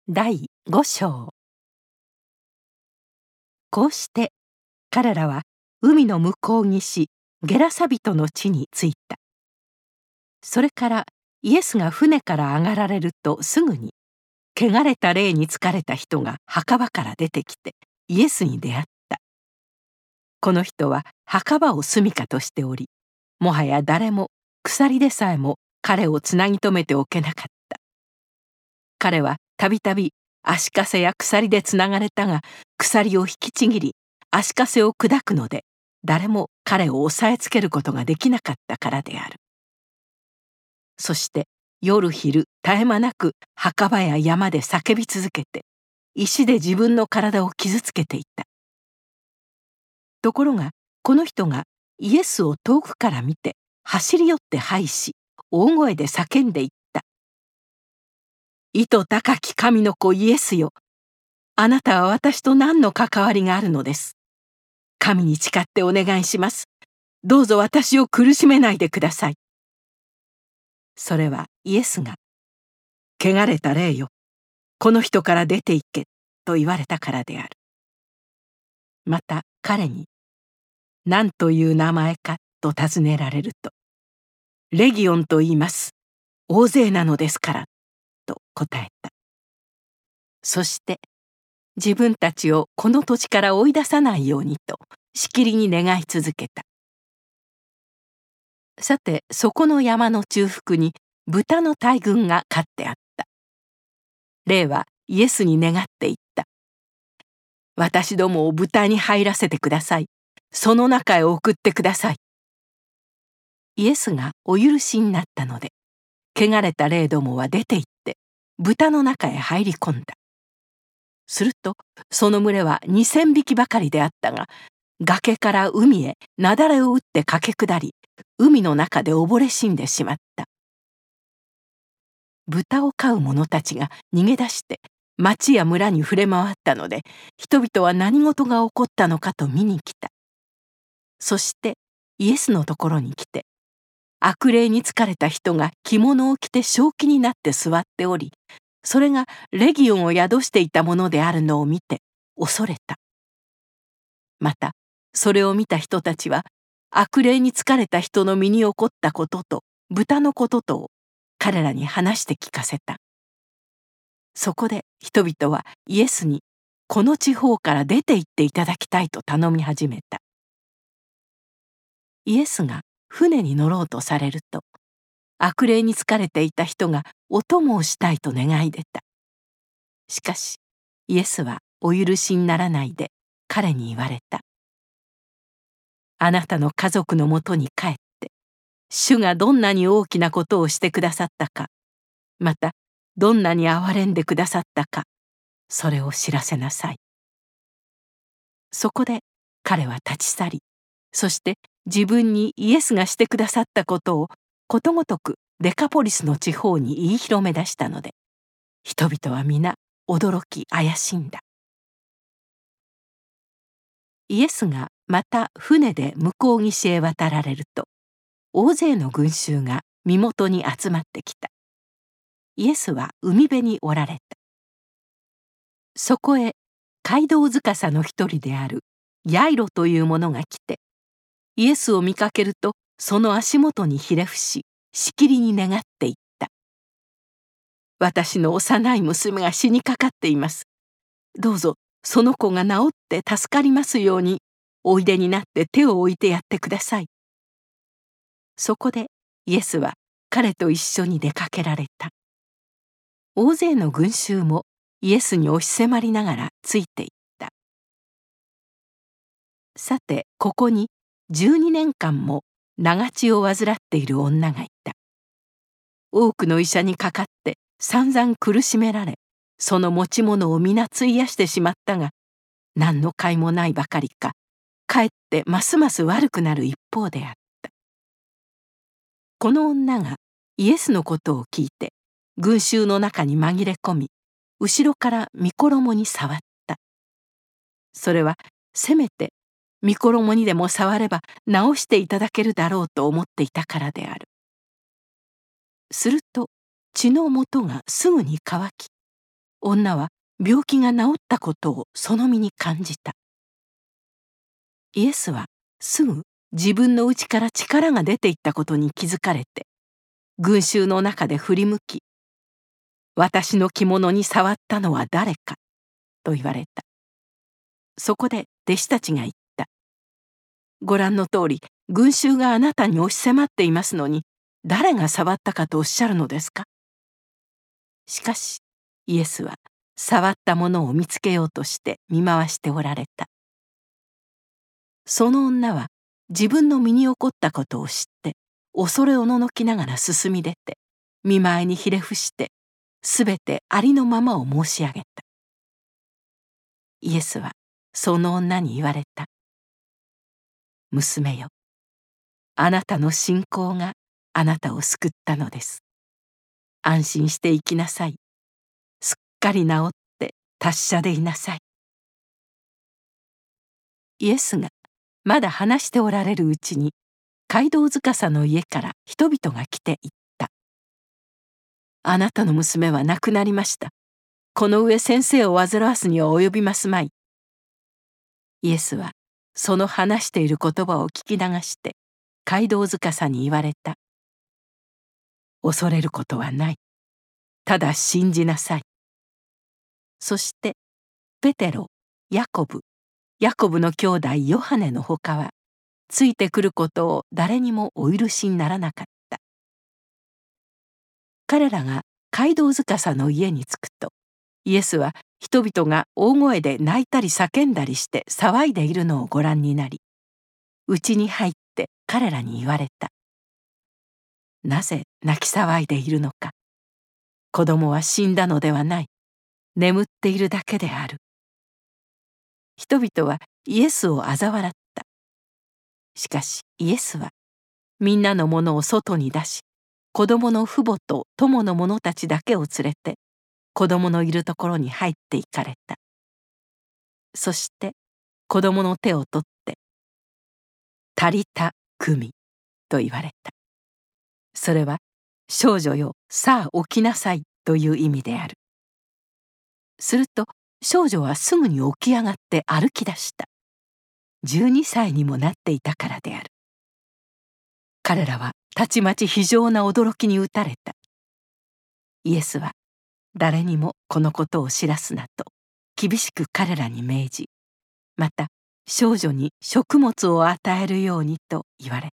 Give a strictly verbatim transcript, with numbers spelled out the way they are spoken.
だいご章。こうして彼らは海の向こう岸ゲラサ人の地に着いた。それからイエスが船から上がられるとすぐに汚れた霊に疲れた人が墓場から出てきてイエスに出会った。この人は墓場を住処としており、もはや誰も鎖でさえも彼をつなぎ止めておけなかった。彼はたびたび足かせや鎖でつながれたが、鎖を引きちぎり足かせを砕くので誰も彼を押さえつけることができなかったからである。そして夜昼絶え間なく墓場や山で叫び続けて石で自分の体を傷つけていた。ところがこの人がイエスを遠くから見て走り寄って拝し、大声で叫んでいった。意図高き神の子イエスよ、あなたは私と何の関わりがあるのです。神に誓ってお願いします。どうぞ私を苦しめないでください。それはイエスが、汚れた霊よ、この人から出て行けと言われたからである。また彼に、何という名前かと尋ねられると、レギオンと言います。大勢なのですから、と答えた。そして自分たちをこの土地から追い出さないようにとしきりに願い続けた。さてそこの山の中腹に豚の大群が飼ってあった。霊はイエスに願っていった。私どもを豚に入らせてください。その中へ送ってください。イエスがお許しになったので、汚れた霊どもは出て行って豚の中へ入り込んだ。するとその群れは二千匹ばかりであったが、崖から海へ雪崩を打って駆け下り、海の中で溺れ死んでしまった。豚を飼う者たちが逃げ出して町や村に触れ回ったので、人々は何事が起こったのかと見に来た。そしてイエスのところに来て、悪霊に疲れた人が着物を着て正気になって座っており、それがレギオンを宿していたものであるのを見て恐れた。またそれを見た人たちは悪霊に疲れた人の身に起こったことと豚のこととを彼らに話して聞かせた。そこで人々はイエスにこの地方から出て行っていただきたいと頼み始めた。イエスが船に乗ろうとされると、悪霊に疲れていた人がお供をしたいと願い出た。しかしイエスはお許しにならないで彼に言われた。あなたの家族のもとに帰って、主がどんなに大きなことをしてくださったか、またどんなに憐れんでくださったか、それを知らせなさい。そこで彼は立ち去り、そして自分にイエスがしてくださったことをことごとくデカポリスの地方に言い広め出したので、人々は皆驚き怪しんだ。イエスがまた船で向こう岸へ渡られると、大勢の群衆が身元に集まってきた。イエスは海辺におられた。そこへ街道司の一人であるヤイロという者が来て、イエスを見かけるとその足元にひれ伏し、しきりに願っていった。私の幼い娘が死にかかっています。どうぞその子が治って助かりますようにおいでになって手を置いてやってください。そこでイエスは彼と一緒に出かけられた。大勢の群衆もイエスに押し迫りながらついていった。さてここにじゅうにねんかんも長血を患っている女がいた。多くの医者にかかって散々苦しめられ、その持ち物を皆費やしてしまったが、何の甲斐もないばかりか、かえってますます悪くなる一方であった。この女がイエスのことを聞いて群衆の中に紛れ込み、後ろから御衣に触った。それはせめて御衣にでも触れば治していただけるだろうと思っていたからである。すると血の元がすぐに乾き、 女は病気が治ったことをその身に感じた。イエスはすぐ自分の内から力が出ていったことに気づかれて、群衆の中で振り向き、私の着物に触ったのは誰かと言われた。そこで弟子たちが言った。ご覧の通り、群衆があなたに押し迫っていますのに、誰が触ったかとおっしゃるのですか？しかし、イエスは触ったものを見つけようとして見回しておられた。その女は自分の身に起こったことを知って、恐れおののきながら進み出て、見舞いにひれ伏して、すべてありのままを申し上げた。イエスはその女に言われた。娘よ、あなたの信仰があなたを救ったのです。安心して生きなさい。すっかり治って達者でいなさい。イエスがまだ話しておられるうちに、街道司の家から人々が来て言った。あなたの娘は亡くなりました。この上先生を煩わすには及びますまい。イエスはその話している言葉を聞き流して、街道司に言われた。恐れることはない。ただ信じなさい。そしてペテロ、ヤコブ、ヤコブの兄弟ヨハネのほかは、ついてくることを誰にもお許しにならなかった。彼らが街道司の家に着くと、イエスは人々が大声で泣いたり叫んだりして騒いでいるのをご覧になり、家に入って彼らに言われた。なぜ泣き騒いでいるのか。子供は死んだのではない。眠っているだけである。人々はイエスを嘲笑った。しかしイエスはみんなのものを外に出し、子供の父母と友の者たちだけを連れて子供のいるところに入って行かれた。そして子供の手を取って「タリタ・クミ」と言われた。それは「少女よ、さあ起きなさい」という意味である。すると少女はすぐに起き上がって歩き出した。じゅうにさいにもなっていたからである。彼らはたちまち非常な驚きに打たれた。イエスは誰にもこのことを知らすなと厳しく彼らに命じ、また少女に食物を与えるようにと言われ